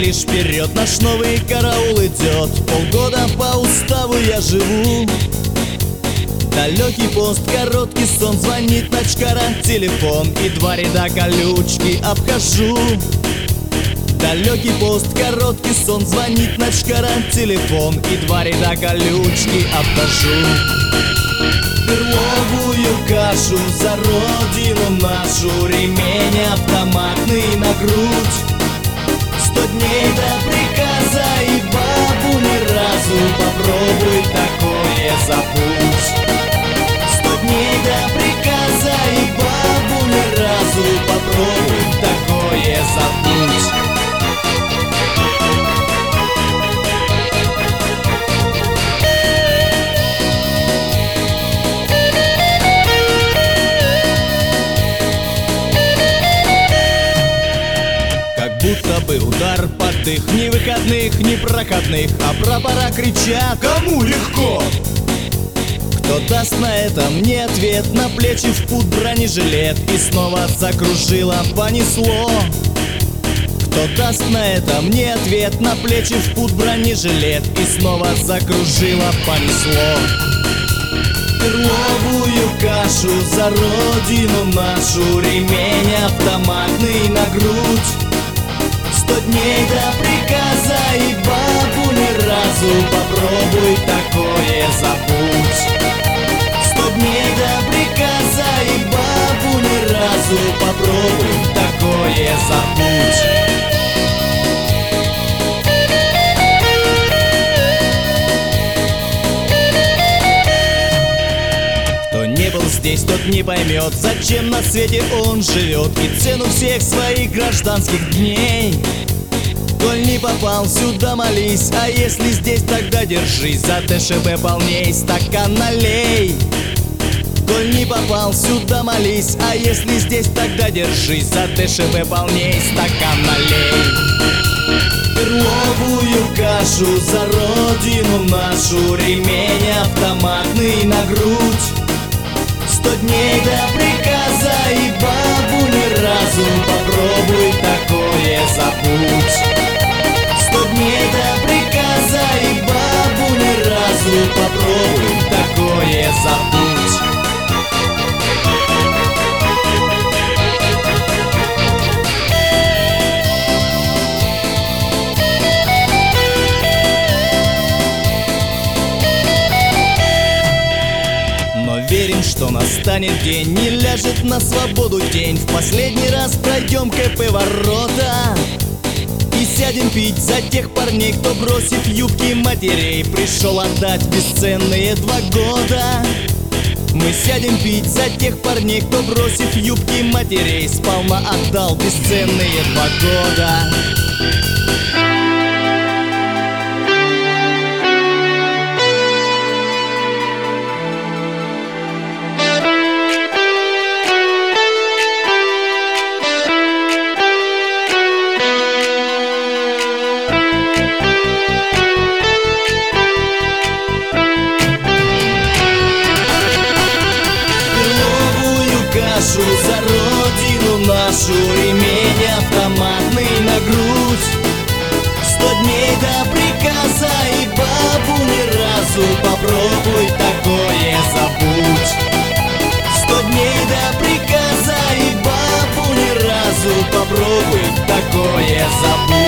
смотришь вперед, наш новый караул идет. Полгода по уставу я живу. Далекий пост, короткий сон, звонит ночкара, телефон, и 2 ряда колючки обхожу. Далекий пост, короткий сон, звонит ночкара, телефон, и 2 ряда колючки обхожу. Перловую кашу за родину нашу, ремень автоматный на грудь. 100 дней до приказа и бабу ни разу, попробуй такое забудь. 100 дней до приказа и бабу ни разу, попробуй такое забудь. Будто бы удар под дых, ни выходных, ни проходных, а прапора кричат: кому легко? Кто даст на это мне ответ? На плечи в пуд бронежилет, и снова закружило, понесло. Кто даст на это мне ответ? На плечи в пуд бронежилет, и снова закружило, понесло. Перловую кашу за родину нашу, ремень автоматный на грудь. 100 дней до приказа и бабу ни разу, попробуй такое забудь. 100 дней до приказа и бабу ни разу, попробуй такое забудь. Кто не был здесь, тот не поймет, зачем на свете он живет, и цену всех своих гражданских дней. Коль не попал сюда, молись, а если здесь, тогда держись за ТШБ полней, стакан налей. Коль не попал сюда, молись, а если здесь, тогда держись за ТШБ полней, стакан налей. Перловую кашу за родину нашу, ремень автоматный на грудь. 100 дней до приказа и бабу ни разу, попробуй такое забудь. 100 дней до приказа и бабу ни разу, попробуй такое забудь. Верим, что настанет день, не ляжет на свободу день. В последний раз пройдем КП ворота и сядем пить за тех парней, кто, бросив юбки матерей, пришел отдать бесценные 2 года. Мы сядем пить за тех парней, кто, бросив юбки матерей, сполна отдал бесценные 2 года. Кашу за родину нашу, ремень автоматный на грудь. 100 дней до приказа и бабу ни разу, попробуй такое забудь. 100 дней до приказа и бабу ни разу, попробуй такое забудь.